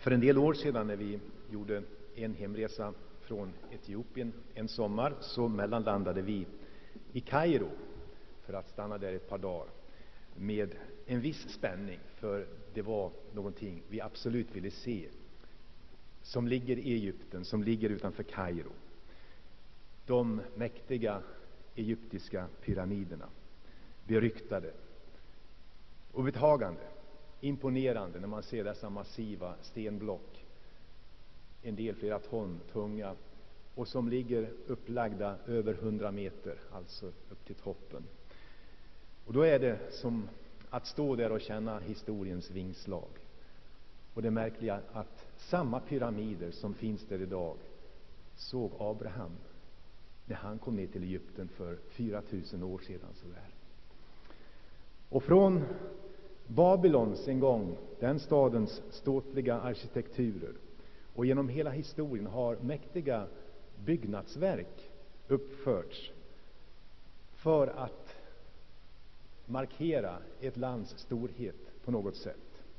För en del år sedan när vi gjorde en hemresa från Etiopien en sommar, så mellanlandade vi i Kairo för att stanna där ett par dagar med en viss spänning, för det var någonting vi absolut ville se som ligger i Egypten, som ligger utanför Kairo. De mäktiga egyptiska pyramiderna, beryktade och betagande, imponerande när man ser dessa massiva stenblock, en del flera ton tunga, och som ligger upplagda över 100 meter, alltså upp till toppen. Och då är det som att stå där och känna historiens vingslag. Och det märkliga att samma pyramider som finns där idag såg Abraham när han kom ner till Egypten för 4000 år sedan sådär. Och från Babylons en gång, den stadens ståtliga arkitekturer, och genom hela historien har mäktiga byggnadsverk uppförts för att markera ett lands storhet på något sätt.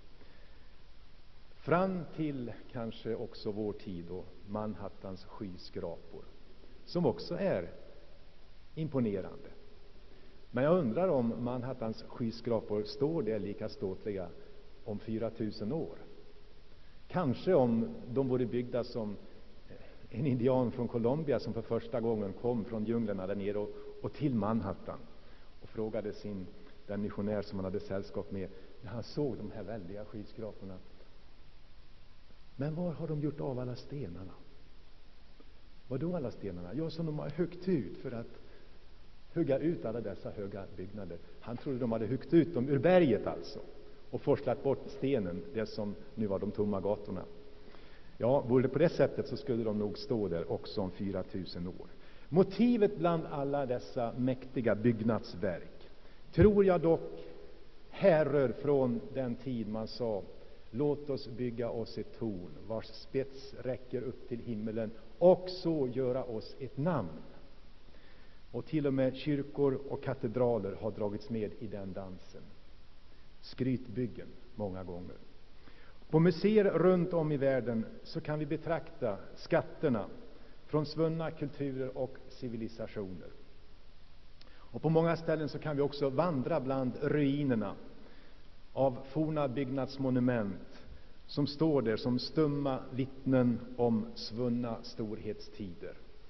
Fram till kanske också vår tid och Manhattans skyskrapor, som också är imponerande. Men jag undrar om Manhattans skyskrapor står där lika ståtliga om 4000 år. Kanske om de vore byggda som en indian från Colombia som för första gången kom från djunglerna där nere och till Manhattan och frågade den missionär som han hade sällskap med, när han såg de här väldiga skyskraporna: men var har de gjort av alla stenarna? Vad då alla stenarna? Ja, som de har huggt ut för att hugga ut alla dessa höga byggnader. Han trodde de hade huggt ut dem ur berget alltså och forslat bort stenen, det som nu var de tomma gatorna. Ja, vore det på det sättet så skulle de nog stå där också om 4000 år. Motivet bland alla dessa mäktiga byggnadsverk tror jag dock härrör från den tid man sa: låt oss bygga oss ett torn vars spets räcker upp till himmelen och så göra oss ett namn. Och till och med kyrkor och katedraler har dragits med i den dansen. Skrytbyggen många gånger. På museer runt om i världen så kan vi betrakta skatterna från svunna kulturer och civilisationer. Och på många ställen så kan vi också vandra bland ruinerna av forna byggnadsmonument som står där som stumma vittnen om svunna storhetstider.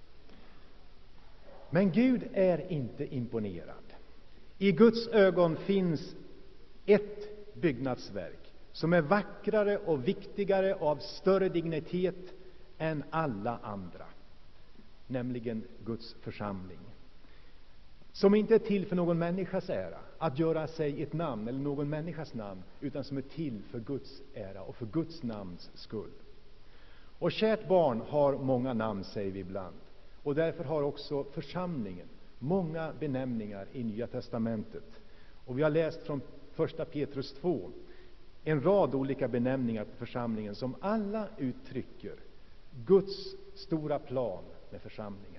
Men Gud är inte imponerad. I Guds ögon finns ett byggnadsverk som är vackrare och viktigare, av större dignitet än alla andra, nämligen Guds församling. Som inte är till för någon människas ära, att göra sig ett namn eller någon människas namn, utan som är till för Guds ära och för Guds namns skull. Och kärt barn har många namn, säger vi ibland. Och därför har också församlingen många benämningar i Nya testamentet. Och vi har läst från 1 Petrus 2 en rad olika benämningar på församlingen som alla uttrycker Guds stora plan med församlingen.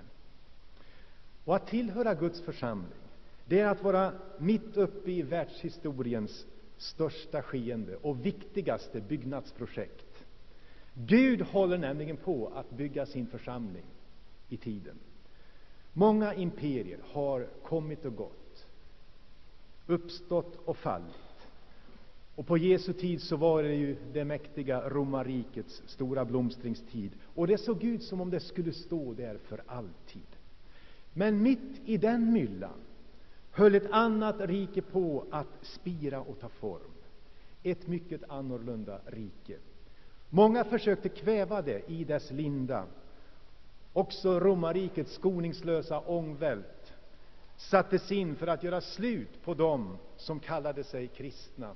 Och att tillhöra Guds församling, det är att vara mitt uppe i världshistoriens största skeende och viktigaste byggnadsprojekt. Gud håller nämligen på att bygga sin församling i tiden. Många imperier har kommit och gått, uppstått och fallit. Och på Jesu tid så var det ju det mäktiga romarrikets stora blomstringstid. Och det såg ut som om det skulle stå där för alltid. Men mitt i den myllan höll ett annat rike på att spira och ta form. Ett mycket annorlunda rike. Många försökte kväva det i dess linda. Också romarrikets skoningslösa ångvält sattes in för att göra slut på dem som kallade sig kristna.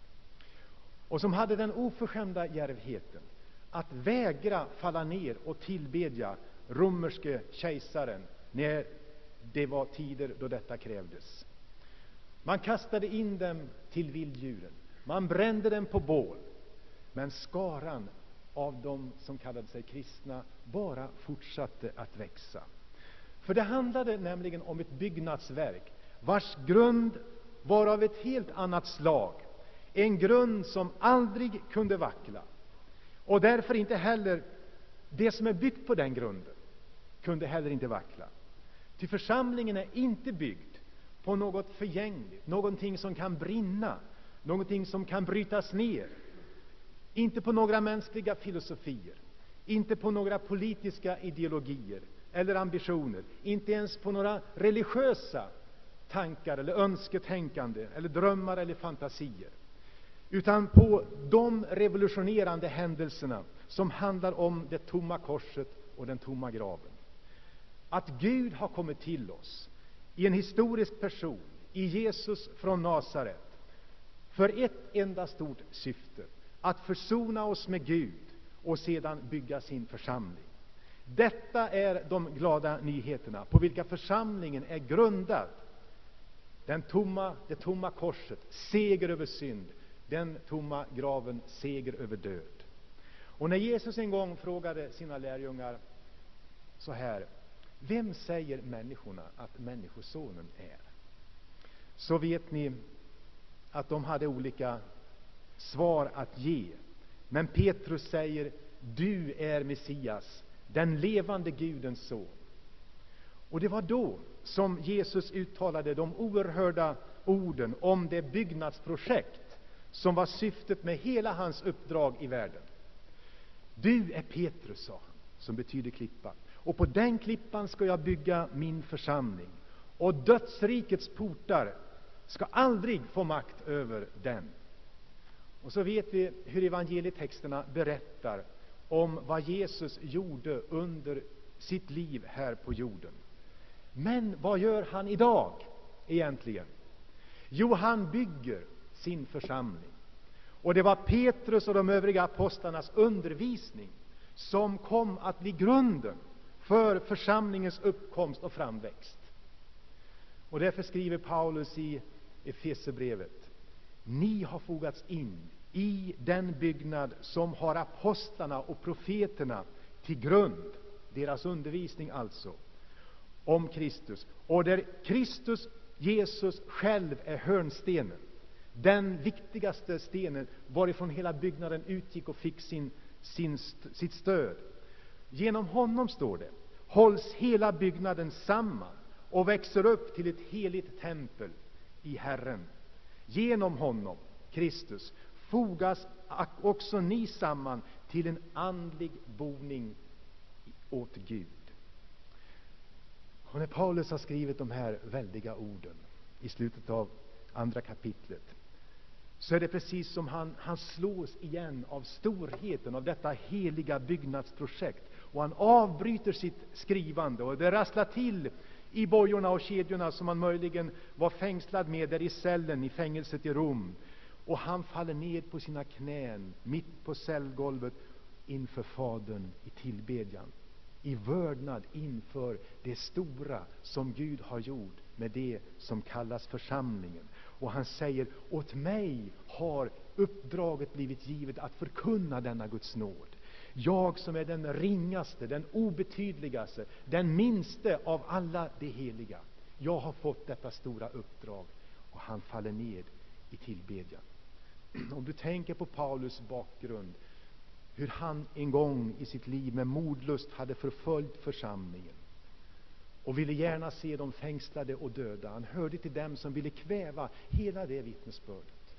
Och som hade den oförskämda djärvheten att vägra falla ner och tillbedja romerske kejsaren när det var tider då detta krävdes. Man kastade in dem till vilddjuren. Man brände dem på bål. Men skaran av dem som kallade sig kristna bara fortsatte att växa. För det handlade nämligen om ett byggnadsverk vars grund var av ett helt annat slag. En grund som aldrig kunde vackla. Och därför inte heller det som är byggt på den grunden kunde heller inte vackla. Ty församlingen är inte byggd på något förgängligt, någonting som kan brinna, någonting som kan brytas ner. Inte på några mänskliga filosofier, inte på några politiska ideologier eller ambitioner, inte ens på några religiösa tankar eller önsketänkande eller drömmar eller fantasier, utan på de revolutionerande händelserna som handlar om det tomma korset och den tomma graven. Att Gud har kommit till oss i en historisk person, i Jesus från Nasaret, för ett enda stort syfte: att försona oss med Gud och sedan bygga sin församling. Detta är de glada nyheterna på vilka församlingen är grundad. Det tomma korset, seger över synd; den tomma graven, seger över död. Och när Jesus en gång frågade sina lärjungar så här: vem säger människorna att Människosonen är? Så vet ni att de hade olika svar att ge. Men Petrus säger: du är Messias, den levande Gudens son. Och det var då som Jesus uttalade de oerhörda orden om det byggnadsprojekt som var syftet med hela hans uppdrag i världen. Du är Petrus, sa han, som betyder klippa. Och på den klippan ska jag bygga min församling. Och dödsrikets portar ska aldrig få makt över den. Och så vet vi hur evangelietexterna berättar om vad Jesus gjorde under sitt liv här på jorden. Men vad gör han idag egentligen? Jo, han bygger sin församling. Och det var Petrus och de övriga apostlarnas undervisning som kom att bli grunden för församlingens uppkomst och framväxt. Och därför skriver Paulus i Efesierbrevet: ni har fogats in i den byggnad som har apostlarna och profeterna till grund, deras undervisning alltså, om Kristus, och där Kristus, Jesus själv, är hörnstenen, den viktigaste stenen varifrån hela byggnaden utgick och fick sitt stöd. Genom honom, står det, hålls hela byggnaden samman och växer upp till ett heligt tempel i Herren. Genom honom, Kristus, fogas också ni samman till en andlig boning åt Gud. Och när Paulus har skrivit de här väldiga orden i slutet av andra kapitlet, så är det precis som han slås igen av storheten av detta heliga byggnadsprojekt. Och han avbryter sitt skrivande, och det rasslar till i bojorna och kedjorna som han möjligen var fängslad med där i cellen i fängelset i Rom. Och han faller ned på sina knän mitt på cellgolvet inför Fadern i tillbedjan, i vördnad inför det stora som Gud har gjort med det som kallas församlingen. Och han säger: åt mig har uppdraget blivit givet att förkunna denna Guds nåd. Jag som är den ringaste, den obetydligaste, den minste av alla de heliga, jag har fått detta stora uppdrag. Och han faller ned i tillbedjan. Om du tänker på Paulus bakgrund, hur han en gång i sitt liv med modlust hade förföljt församlingen och ville gärna se dem fängslade och döda. Han hörde till dem som ville kväva hela det vittnesbördet.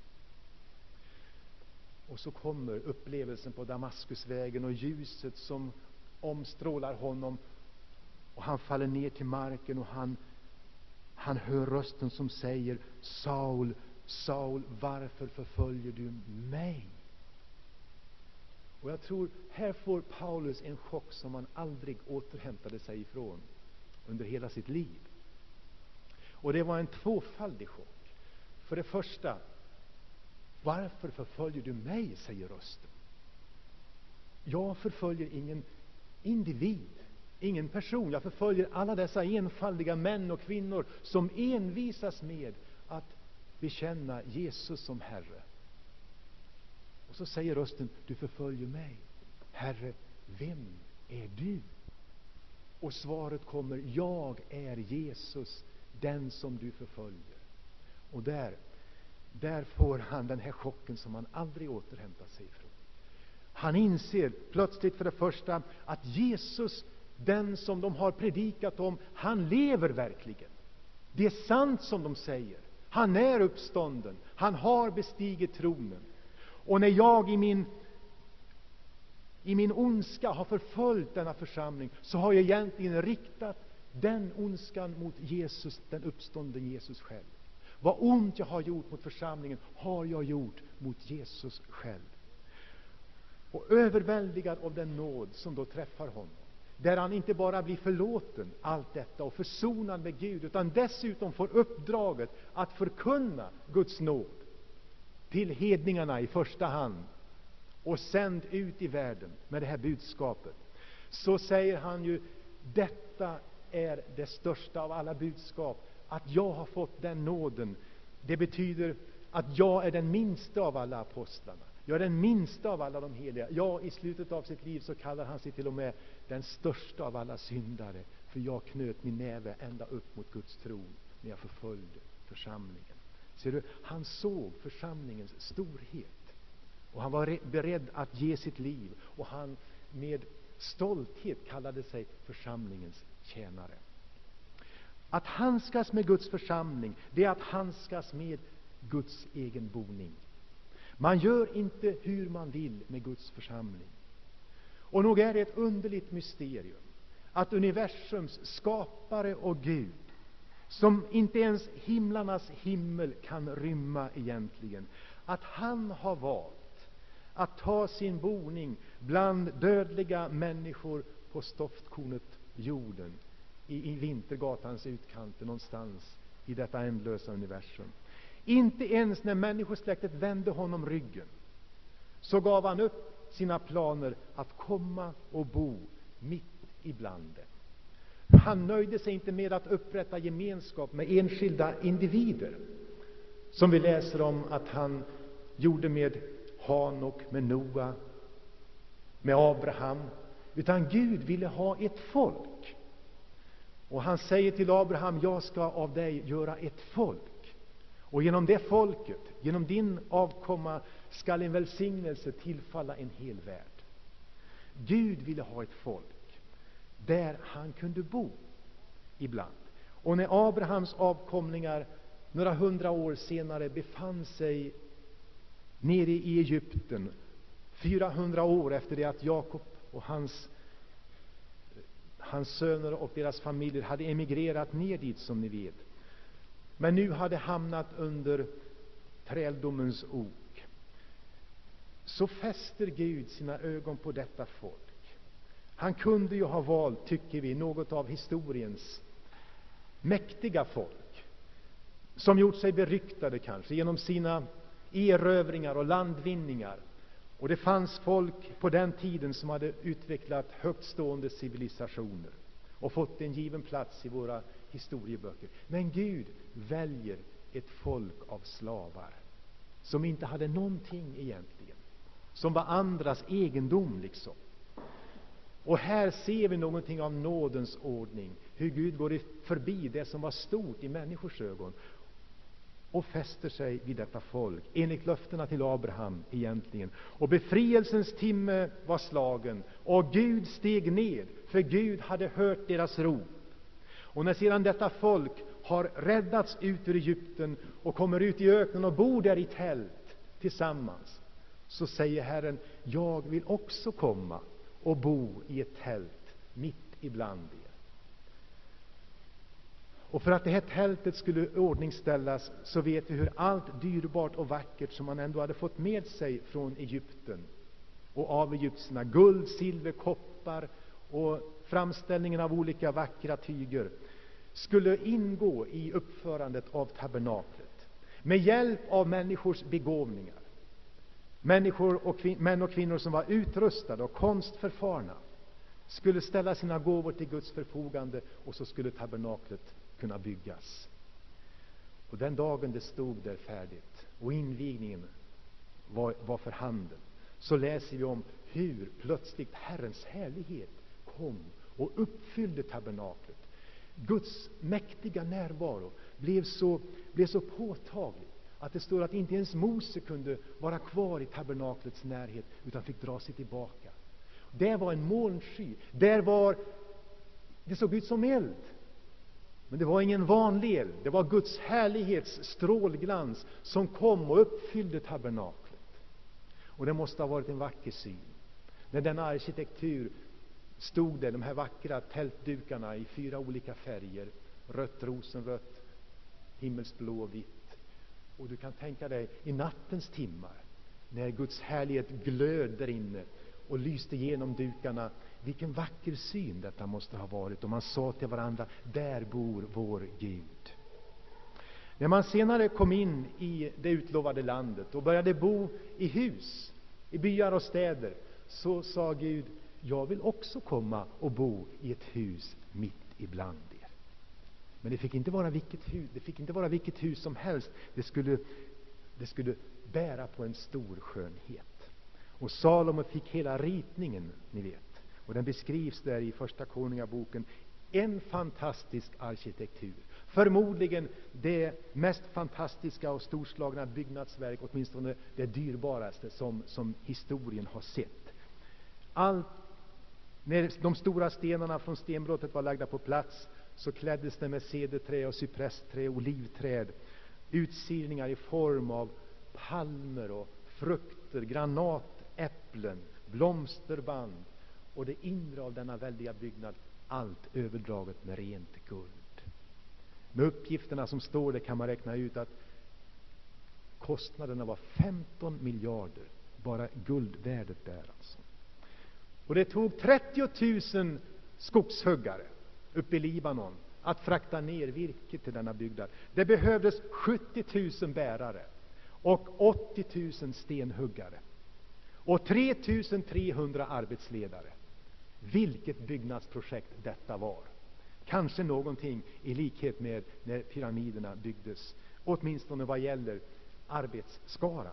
Och så kommer upplevelsen på Damaskusvägen och ljuset som omstrålar honom, och han faller ner till marken, och han hör rösten som säger: Saul, Saul, varför förföljer du mig? Och jag tror, här får Paulus en chock som han aldrig återhämtade sig ifrån under hela sitt liv. Och det var en tvåfaldig chock. För det första: varför förföljer du mig, säger rösten. Jag förföljer ingen individ, ingen person. Jag förföljer alla dessa enfaldiga män och kvinnor som envisas med att bekänna Jesus som Herre. Och så säger rösten: du förföljer mig. Herre, vem är du? Och svaret kommer: jag är Jesus, den som du förföljer. Och där får han den här chocken som han aldrig återhämtar sig ifrån. Han inser plötsligt för det första att Jesus, den som de har predikat om, han lever verkligen. Det är sant som de säger. Han är uppstånden. Han har bestigit tronen. Och när jag i min ondska har förföljt denna församling, så har jag egentligen riktat den ondskan mot Jesus, den uppståndne Jesus själv. Vad ont jag har gjort mot församlingen har jag gjort mot Jesus själv. Och överväldigad av den nåd som då träffar honom, där han inte bara blir förlåten allt detta och försonad med Gud, utan dessutom får uppdraget att förkunna Guds nåd till hedningarna i första hand och sänd ut i världen med det här budskapet. Så säger han ju, detta är det största av alla budskap, att jag har fått den nåden. Det betyder att jag är den minsta av alla apostlarna. Jag är den minsta av alla de heliga. Ja, i slutet av sitt liv så kallar han sig till och med den största av alla syndare. För jag knöt min näve ända upp mot Guds tron när jag förföljde församlingen. Ser du, han såg församlingens storhet. Och han var beredd att ge sitt liv. Och han med stolthet kallade sig församlingens tjänare. Att handskas med Guds församling, det är att handskas med Guds egen boning. Man gör inte hur man vill med Guds församling. Och nog är det ett underligt mysterium att universums skapare och Gud, som inte ens himlarnas himmel kan rymma egentligen, att han har valt att ta sin boning bland dödliga människor på stoftkornet jorden, i Vintergatans utkanter någonstans i detta ändlösa universum. Inte ens när människosläktet vände honom ryggen, så gav han upp sina planer att komma och bo mitt ibland det. Han nöjde sig inte med att upprätta gemenskap med enskilda individer, som vi läser om att han gjorde med Hanok, med Noa, med Abraham, utan Gud ville ha ett folk. Och han säger till Abraham, jag ska av dig göra ett folk. Och genom det folket, genom din avkomma, skall en välsignelse tillfalla en hel värld. Gud ville ha ett folk där han kunde bo ibland. Och när Abrahams avkomlingar några 100 år senare befann sig nere i Egypten, 400 år efter det att Jakob och hans söner och deras familjer hade emigrerat ner dit, som ni vet, men nu hade hamnat under träldomens ok, så fäster Gud sina ögon på detta folk. Han kunde ju ha valt, tycker vi, något av historiens mäktiga folk, som gjort sig beryktade kanske genom sina erövringar och landvinningar. Och det fanns folk på den tiden som hade utvecklat högtstående civilisationer och fått en given plats i våra historieböcker. Men Gud väljer ett folk av slavar som inte hade någonting egentligen, som var andras egendom liksom. Och här ser vi någonting av nådens ordning, hur Gud går förbi det som var stort i människors ögon och fäster sig vid detta folk, enligt löftena till Abraham egentligen. Och befrielsens timme var slagen, och Gud steg ned, för Gud hade hört deras rop. Och när sedan detta folk har räddats ut ur Egypten och kommer ut i öknen och bor där i tält tillsammans, så säger Herren, jag vill också komma och bo i ett tält mitt ibland er. Och för att det här tältet skulle ordningställas, så vet vi hur allt dyrbart och vackert som man ändå hade fått med sig från Egypten och av egyptierna, guld, silver, koppar och framställningen av olika vackra tyger, skulle ingå i uppförandet av tabernaklet. Med hjälp av människors begåvningar, män och kvinnor som var utrustade och konstförfarna, skulle ställa sina gåvor till Guds förfogande, och så skulle tabernaklet kunna byggas. Och den dagen det stod där färdigt och invigningen var för handen, så läser vi om hur plötsligt Herrens härlighet kom och uppfyllde tabernaklet. Guds mäktiga närvaro blev så påtaglig. att det står att inte ens Mose kunde vara kvar i tabernaklets närhet, utan fick dra sig tillbaka. Det var en molnsky. Det såg ut som eld. Men det var ingen vanlig eld. Det var Guds härlighets strålglans som kom och uppfyllde tabernaklet. Och det måste ha varit en vacker syn. När denna arkitektur stod där, de här vackra tältdukarna i 4 olika färger. Rött, rosenrött, himmelsblå och vitt. Och du kan tänka dig i nattens timmar, när Guds härlighet glöd där inne och lyste igenom dukarna. Vilken vacker syn detta måste ha varit. Och man sa till varandra, där bor vår Gud. När man senare kom in i det utlovade landet och började bo i hus, i byar och städer, så sa Gud, jag vill också komma och bo i ett hus mitt ibland er. Men det fick inte vara vilket hus som helst. Det skulle bära på en stor skönhet. Och Salomo fick hela ritningen, ni vet. Och den beskrivs där i Första Konungaboken. En fantastisk arkitektur. Förmodligen det mest fantastiska och storslagna byggnadsverk, åtminstone det dyrbaraste som historien har sett. När de stora stenarna från stenbrottet var lagda på plats, så kläddes det med cederträ och cypressträ och olivträd. Utsirningar i form av palmer och frukter, granatäpplen, blomsterband. Och det inre av denna väldiga byggnad, allt överdraget med rent guld. Med uppgifterna som står där kan man räkna ut att kostnaderna var 15 miljarder. Bara guldvärdet där alltså. Och det tog 30 000 skogshuggare uppe i Libanon att frakta ner virke till denna byggnad. Det behövdes 70 000 bärare och 80 000 stenhuggare och 3 300 arbetsledare. Vilket byggnadsprojekt detta var. Kanske någonting i likhet med när pyramiderna byggdes, åtminstone vad gäller arbetsskaran.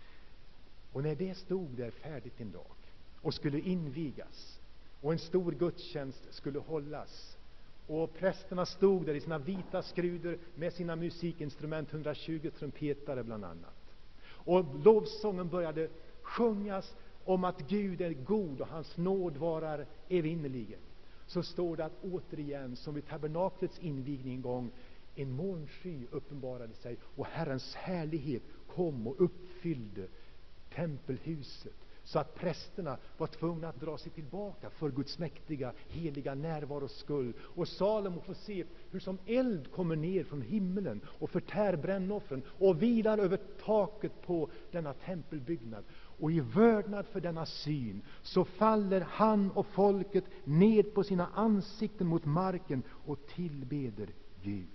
Och när det stod där färdigt en dag och skulle invigas och en stor gudstjänst skulle hållas, och prästerna stod där i sina vita skrudor med sina musikinstrument, 120 trumpetare bland annat, och lovsången började sjungas om att Gud är god och hans nåd varar evinnerligen, så står det att återigen, som vid tabernaklets invigning en gång, en molnsky uppenbarade sig och Herrens härlighet kom och uppfyllde tempelhuset, så att prästerna var tvungna att dra sig tillbaka för Guds mäktiga, heliga närvaros skull. Och Salomo får se hur som eld kommer ner från himmelen och förtär brännoffren och vilar över taket på denna tempelbyggnad. Och i vördnad för denna syn så faller han och folket ned på sina ansikten mot marken och tillbeder Gud.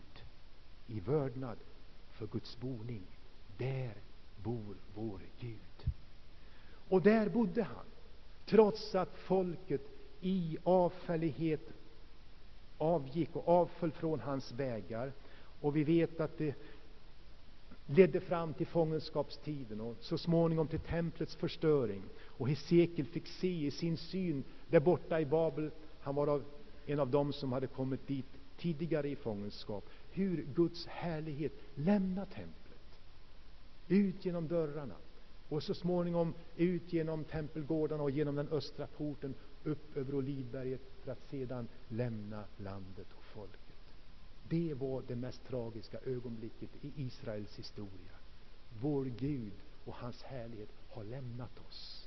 I vördnad för Guds boning. Där bor vår Gud. Och där bodde han, trots att folket i avfällighet avgick och avföll från hans vägar. Och vi vet att det ledde fram till fångenskapstiden och så småningom till templets förstöring. Och Hesekiel fick se i sin syn där borta i Babel, han var en av dem som hade kommit dit tidigare i fångenskap, hur Guds härlighet lämnar templet, ut genom dörrarna och så småningom ut genom tempelgårdarna och genom den östra porten upp över Olivberget, för att sedan lämna landet och folket. Det var det mest tragiska ögonblicket i Israels historia. Vår Gud och hans härlighet har lämnat oss.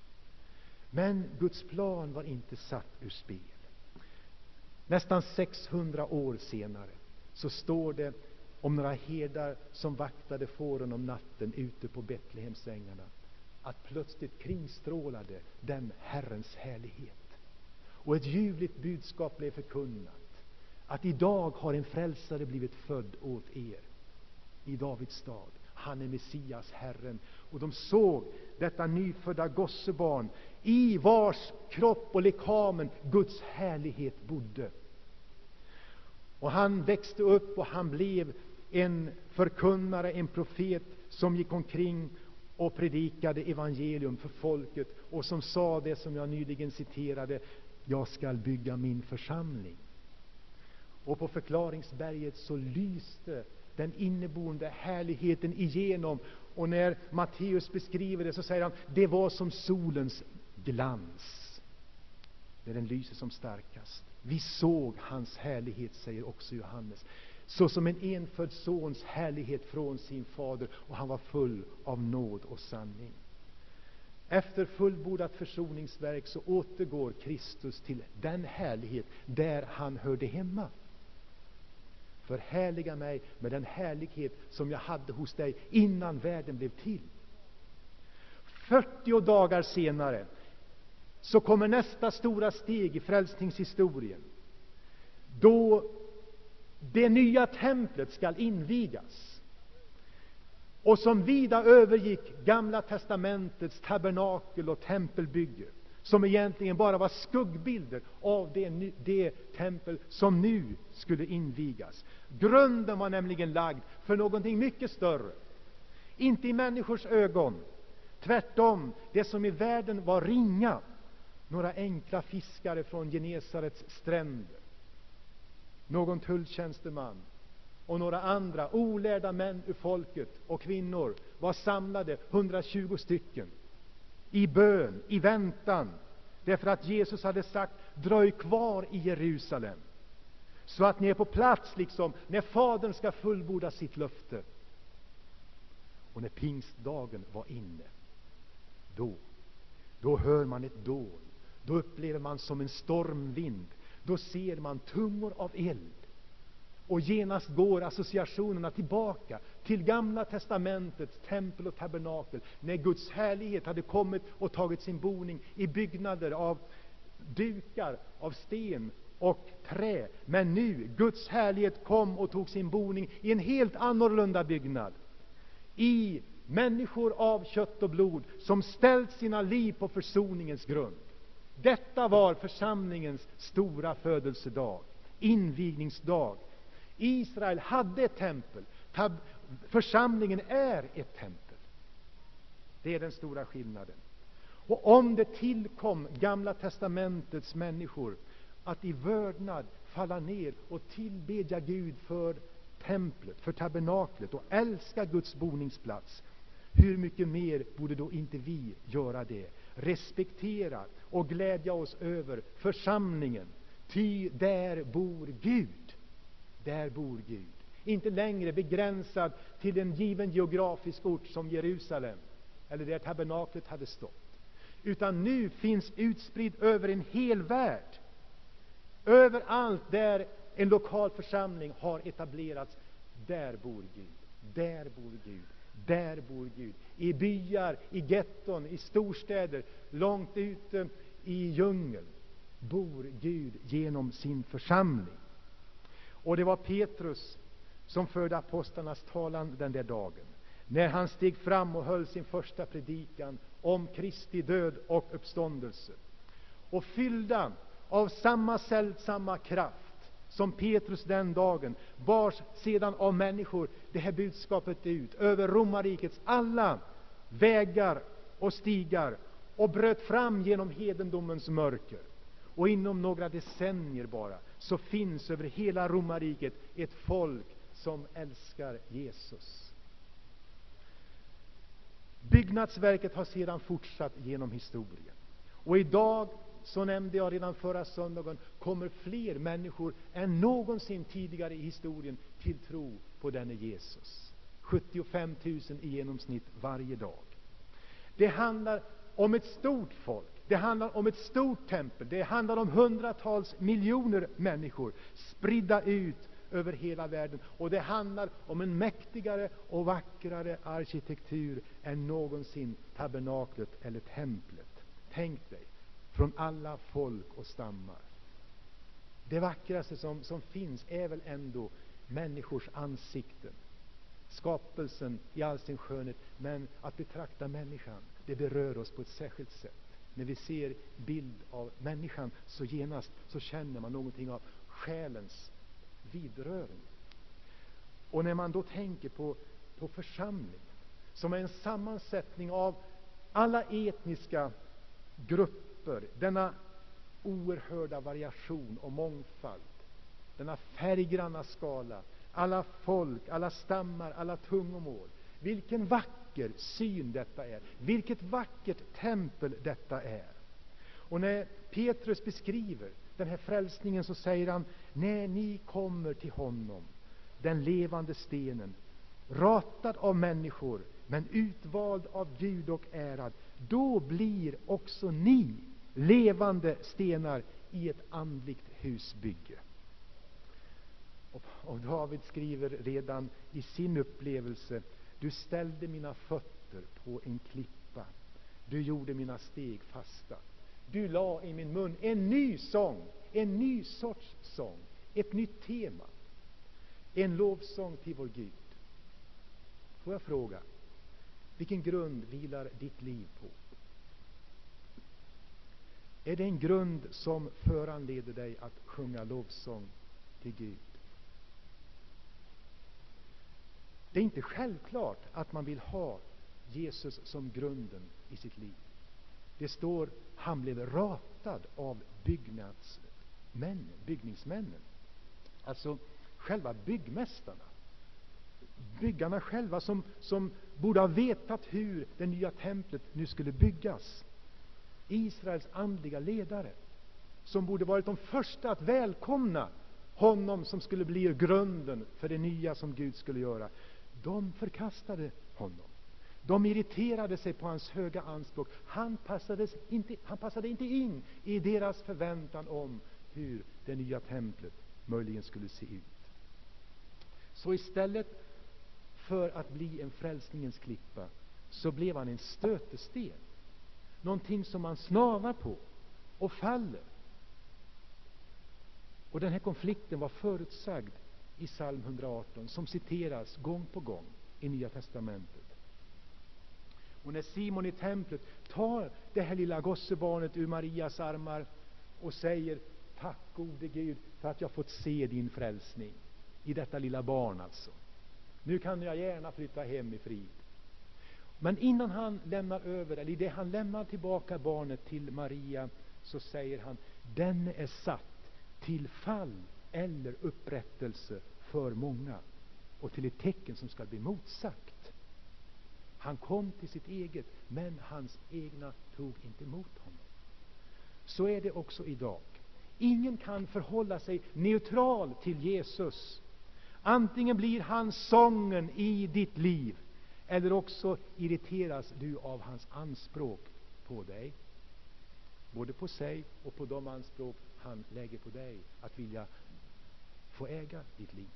Men Guds plan var inte satt ur spel. Nästan 600 år senare så står det om några herdar som vaktade fåren om natten ute på Betlehemsängarna, att plötsligt kringstrålade den Herrens härlighet. Och ett ljuvligt budskap blev förkunnat, att idag har en frälsare blivit född åt er i Davids stad. Han är Messias, Herren. Och de såg detta nyfödda gossebarn, i vars kropp och lekamen Guds härlighet bodde. Och han växte upp och han blev en förkunnare, en profet som gick omkring och predikade evangelium för folket, och som sa det som jag nyligen citerade: jag ska bygga min församling. Och på förklaringsberget så lyste den inneboende härligheten igenom. Och när Matteus beskriver det så säger han, det var som solens glans när den lyser som starkast. Vi såg hans härlighet, säger också Johannes, så som en enfödd sons härlighet från sin fader, och han var full av nåd och sanning. Efter fullbordat försoningsverk så återgår Kristus till den härlighet där han hörde hemma. Förhärliga mig med den härlighet som jag hade hos dig innan världen blev till. 40 dagar senare så kommer nästa stora steg i frälsningshistorien, då det nya templet skall invigas, och som vida övergick Gamla testamentets tabernakel och tempelbygge, som egentligen bara var skuggbilder av det tempel som nu skulle invigas. Grunden var nämligen lagd för någonting mycket större, inte i människors ögon, tvärtom, det som i världen var ringa, några enkla fiskare från Genesarets stränder, någon tulltjänsteman och några andra olärda män ur folket och kvinnor var samlade, 120 stycken, i bön, i väntan, därför att Jesus hade sagt, dröj kvar i Jerusalem, så att ni är på plats liksom när Fadern ska fullborda sitt löfte. Och när pingstdagen var inne, då hör man ett dån, då upplever man som en stormvind, då ser man tungor av eld. Och genast går associationerna tillbaka till Gamla testamentets tempel och tabernakel, när Guds härlighet hade kommit och tagit sin boning i byggnader av dukar, av sten och trä. Men nu, Guds härlighet kom och tog sin boning i en helt annorlunda byggnad, i människor av kött och blod som ställt sina liv på försoningens grund. Detta var församlingens stora födelsedag, invigningsdag. Israel hade ett tempel, församlingen är ett tempel. Det är den stora skillnaden. Och om det tillkom Gamla testamentets människor att i vördnad falla ner och tillbedja Gud för templet, för tabernaklet, och älska Guds boningsplats, hur mycket mer borde då inte vi göra det? Respektera och glädja oss över församlingen, ty där bor Gud. Där bor Gud. Inte längre begränsad till en given geografisk ort som Jerusalem, eller där tabernaklet hade stått, utan nu finns utspridd över en hel värld. Överallt där en lokal församling har etablerats, där bor Gud. Där bor Gud. Där bor Gud. I byar, i getton, i storstäder, långt ute i djungeln bor Gud genom sin församling. Och det var Petrus som förde apostlarnas talan den där dagen, när han steg fram och höll sin första predikan om Kristi död och uppståndelse. Och fyllda av samma sällsamma kraft som Petrus den dagen, bars sedan av människor det här budskapet ut över romarrikets alla vägar och stigar, och bröt fram genom hedendomens mörker. Och inom några decennier bara så finns över hela romarriket ett folk som älskar Jesus. Byggnadsverket har sedan fortsatt genom historien. Och idag, så nämnde jag redan förra söndagen, kommer fler människor än någonsin tidigare i historien till tro på denne Jesus. 75 000 i genomsnitt varje dag. Det handlar om ett stort folk. Det handlar om ett stort tempel. Det handlar om hundratals miljoner människor spridda ut över hela världen. Och det handlar om en mäktigare och vackrare arkitektur än någonsin tabernaklet eller templet. Tänk dig, från alla folk och stammar. Det vackraste som finns är väl ändå människors ansikten. Skapelsen i all sin skönhet, men att betrakta människan, det berör oss på ett särskilt sätt. När vi ser bild av människan så genast så känner man någonting av själens vidröring. Och när man då tänker på församlingen, som är en sammansättning av alla etniska grupper, denna oerhörda variation och mångfald, denna färggranna skala, alla folk, alla stammar, alla tungomål. Vilken vacker syn detta är. Vilket vackert tempel detta är. Och när Petrus beskriver den här frälsningen så säger han: när ni kommer till honom, den levande stenen, ratad av människor men utvald av Gud och ärad, då blir också ni levande stenar i ett andligt husbygge. Och David skriver redan i sin upplevelse: du ställde mina fötter på en klippa, du gjorde mina steg fasta, du la i min mun en ny sång, en ny sorts sång, ett nytt tema, en lovsång till vår Gud. Får jag fråga, vilken grund vilar ditt liv på? Är det en grund som föranleder dig att sjunga lovsång till Gud? Det är inte självklart att man vill ha Jesus som grunden i sitt liv. Det står, han blev ratad av byggningsmännen. Alltså själva byggmästarna. Byggarna själva som borde ha vetat hur det nya templet nu skulle byggas. Israels andliga ledare, som borde varit de första att välkomna honom som skulle bli grunden för det nya som Gud skulle göra. De förkastade honom. De irriterade sig på hans höga anspråk. Han passade inte in i deras förväntan om hur det nya templet möjligen skulle se ut. Så istället för att bli en frälsningens klippa så blev han en stötesten. Någonting som man snavar på och faller. Och den här konflikten var förutsagd i psalm 118 som citeras gång på gång i Nya testamentet. Och när Simon i templet tar det här lilla gossebarnet ur Marias armar och säger: tack gode Gud för att jag fått se din frälsning i detta lilla barn alltså. Nu kan jag gärna flytta hem i frid. Men innan han lämnar över, eller i det han lämnar tillbaka barnet till Maria, så säger han: den är satt till fall eller upprättelse för många och till ett tecken som ska bli motsagt. Han kom till sitt eget, men hans egna tog inte emot honom. Så är det också idag. Ingen kan förhålla sig neutral till Jesus. Antingen blir han sången i ditt liv, eller också irriteras du av hans anspråk på dig. Både på sig och på de anspråk han lägger på dig att vilja få äga ditt liv.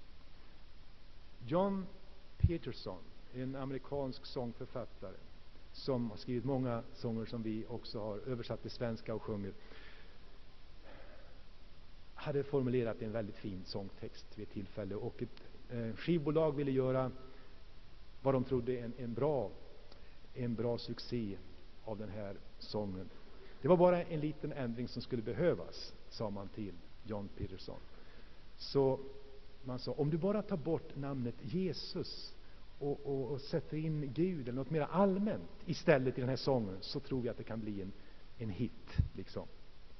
John Peterson, en amerikansk sångförfattare som har skrivit många sånger som vi också har översatt till svenska och sjunger, hade formulerat en väldigt fin sångtext vid ett tillfälle, och ett skivbolag ville göra vad de trodde en bra succé av den här sången. Det var bara en liten ändring som skulle behövas, sa man till John Peterson. Så man sa: om du bara tar bort namnet Jesus och sätter in Gud eller något mer allmänt istället i den här sången, så tror vi att det kan bli en hit liksom.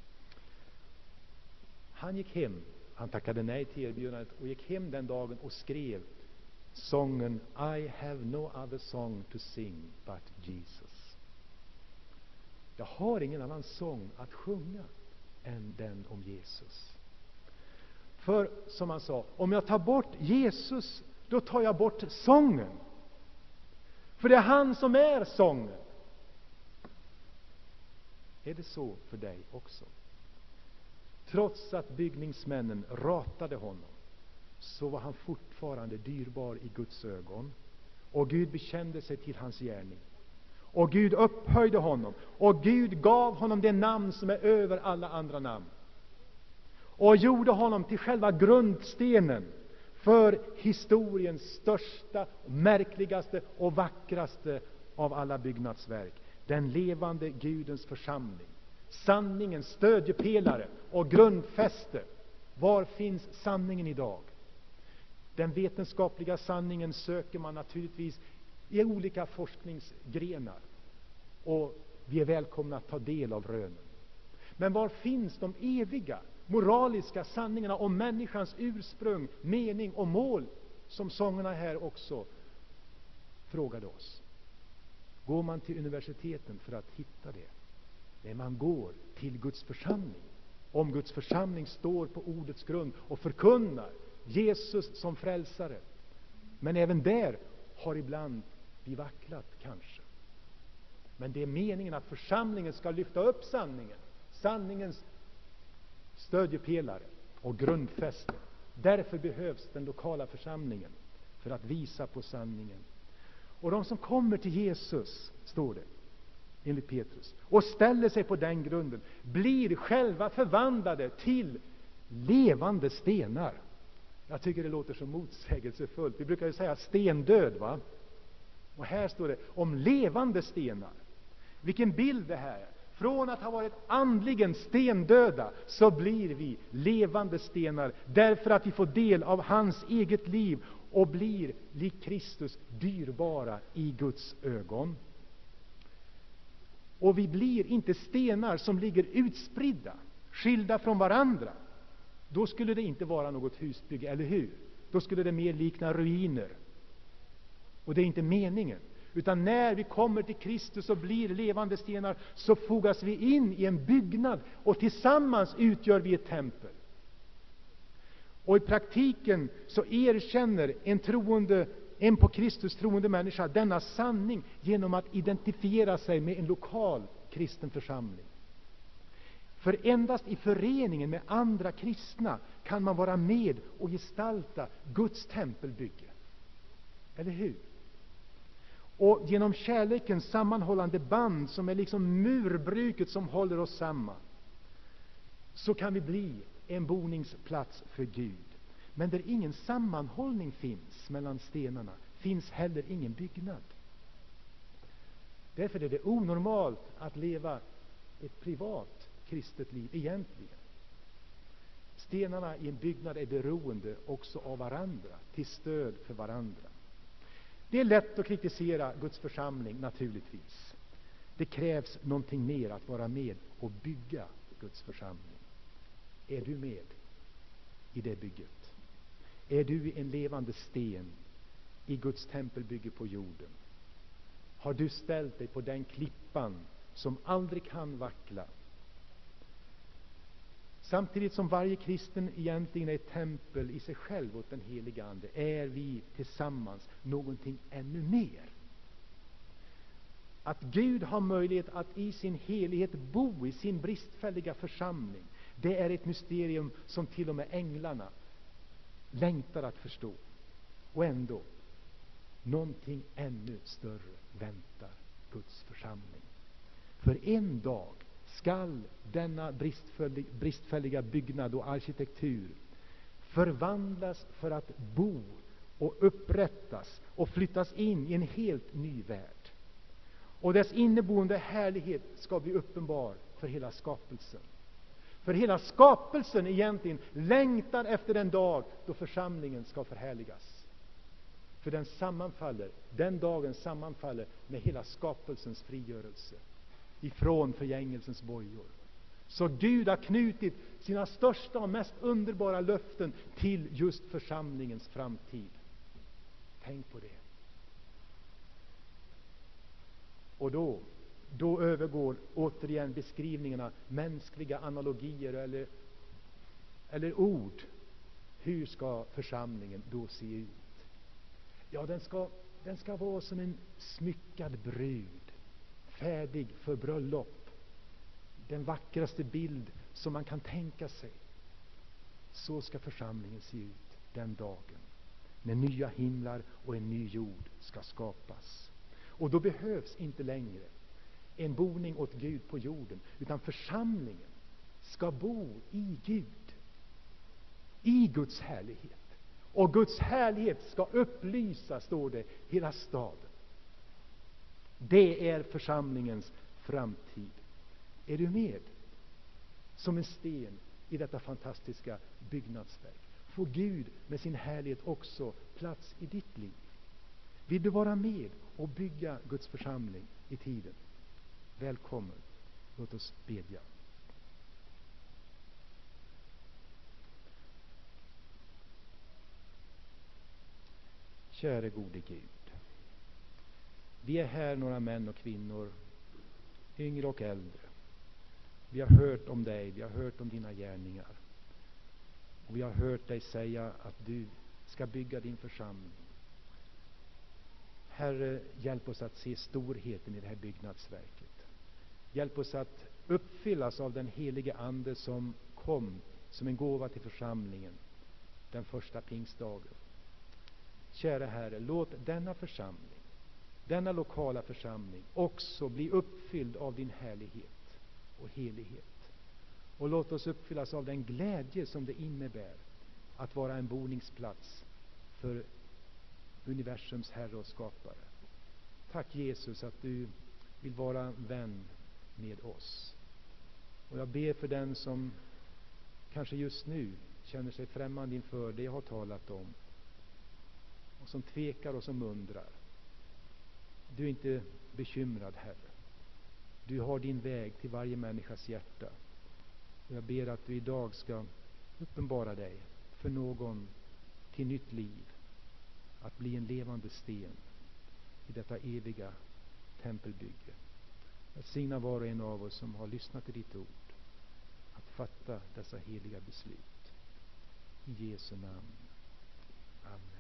Han gick hem, han tackade nej till erbjudandet och gick hem den dagen och skrev sången I have no other song to sing but Jesus. Jag har ingen annan sång att sjunga än den om Jesus. För som han sa, om jag tar bort Jesus, då tar jag bort sången. För det är han som är sången. Är det så för dig också? Trots att byggningsmännen ratade honom, så var han fortfarande dyrbar i Guds ögon. Och Gud bekände sig till hans gärning. Och Gud upphöjde honom. Och Gud gav honom det namn som är över alla andra namn. Och gjorde honom till själva grundstenen för historiens största, märkligaste och vackraste av alla byggnadsverk. Den levande Gudens församling. Sanningens stödjepelare och grundfäste. Var finns sanningen idag? Den vetenskapliga sanningen söker man naturligtvis i olika forskningsgrenar. Och vi är välkomna att ta del av rönen. Men var finns de eviga moraliska sanningarna om människans ursprung, mening och mål, som sångerna här också frågade oss. Går man till universiteten för att hitta det? Nej, man går till Guds församling. Om Guds församling står på ordets grund och förkunnar Jesus som frälsare. Men även där har ibland vi vacklat kanske. Men det är meningen att församlingen ska lyfta upp sanningen. Sanningens stödjepelare och grundfäste. Därför behövs den lokala församlingen för att visa på sanningen. Och de som kommer till Jesus, står det enligt Petrus, och ställer sig på den grunden, blir själva förvandlade till levande stenar. Jag tycker det låter så motsägelsefullt. Vi brukar ju säga stendöd, va? Och här står det om levande stenar. Vilken bild det här är. Från att ha varit andligen stendöda så blir vi levande stenar, därför att vi får del av hans eget liv och blir lik Kristus dyrbara i Guds ögon. Och vi blir inte stenar som ligger utspridda, skilda från varandra. Då skulle det inte vara något husbygge, eller hur? Då skulle det mer likna ruiner. Och det är inte meningen. Utan när vi kommer till Kristus och blir levande stenar, så fogas vi in i en byggnad och tillsammans utgör vi ett tempel. Och i praktiken så erkänner en på Kristus troende människa denna sanning genom att identifiera sig med en lokal kristen församling. För endast i föreningen med andra kristna kan man vara med och gestalta Guds tempelbygge. Eller hur? Och genom kärlekens sammanhållande band, som är liksom murbruket som håller oss samman, så kan vi bli en boningsplats för Gud. Men där ingen sammanhållning finns mellan stenarna, finns heller ingen byggnad. Därför är det onormalt att leva ett privat kristet liv egentligen. Stenarna i en byggnad är beroende också av varandra, till stöd för varandra. Det är lätt att kritisera Guds församling, naturligtvis. Det krävs någonting mer att vara med och bygga Guds församling. Är du med i det bygget? Är du en levande sten i Guds tempelbygge på jorden? Har du ställt dig på den klippan som aldrig kan vackla? Samtidigt som varje kristen egentligen är ett tempel i sig själv åt den heliga Ande, är vi tillsammans någonting ännu mer. Att Gud har möjlighet att i sin helighet bo i sin bristfälliga församling, det är ett mysterium som till och med änglarna längtar att förstå. Och ändå, någonting ännu större väntar Guds församling. För en dag skall denna bristfälliga byggnad och arkitektur förvandlas för att bo och upprättas och flyttas in i en helt ny värld. Och dess inneboende härlighet ska bli uppenbar för hela skapelsen. För hela skapelsen egentligen längtar efter den dag då församlingen ska förhärligas. För den dagen sammanfaller med hela skapelsens frigörelse ifrån förgängelsens bojor. Så Gud har knutit sina största och mest underbara löften till just församlingens framtid. Tänk på det. Och då övergår återigen beskrivningarna mänskliga analogier eller ord. Hur ska församlingen då se ut? Ja, den ska vara som en smyckad brud, färdig för bröllop. Den vackraste bild som man kan tänka sig. Så ska församlingen se ut den dagen, när nya himlar och en ny jord ska skapas. Och då behövs inte längre en boning åt Gud på jorden, utan församlingen ska bo i Gud, i Guds härlighet. Och Guds härlighet ska upplysa, står det, hela staden. Det är församlingens framtid. Är du med som en sten i detta fantastiska byggnadsverk? Får Gud med sin härlighet också plats i ditt liv? Vill du vara med och bygga Guds församling i tiden? Välkommen. Låt oss bedja. Käre gode Gud. Vi är här några män och kvinnor, yngre och äldre. Vi har hört om dig, vi har hört om dina gärningar. Och vi har hört dig säga att du ska bygga din församling. Herre, hjälp oss att se storheten i det här byggnadsverket. Hjälp oss att uppfyllas av den helige Ande som kom som en gåva till församlingen den första pingstdagen. Kära Herre, låt denna församling, denna lokala församling också bli uppfylld av din härlighet och helighet. Och låt oss uppfyllas av den glädje som det innebär att vara en boningsplats för universums Herre och skapare. Tack Jesus att du vill vara vän med oss. Och jag ber för den som kanske just nu känner sig främmande inför det jag har talat om, och som tvekar och som undrar. Du är inte bekymrad, Herre. Du har din väg till varje människas hjärta. Och jag ber att du idag ska uppenbara dig för någon till nytt liv, att bli en levande sten i detta eviga tempelbygge. Välsigna var och en av oss som har lyssnat till ditt ord att fatta dessa heliga beslut. I Jesu namn. Amen.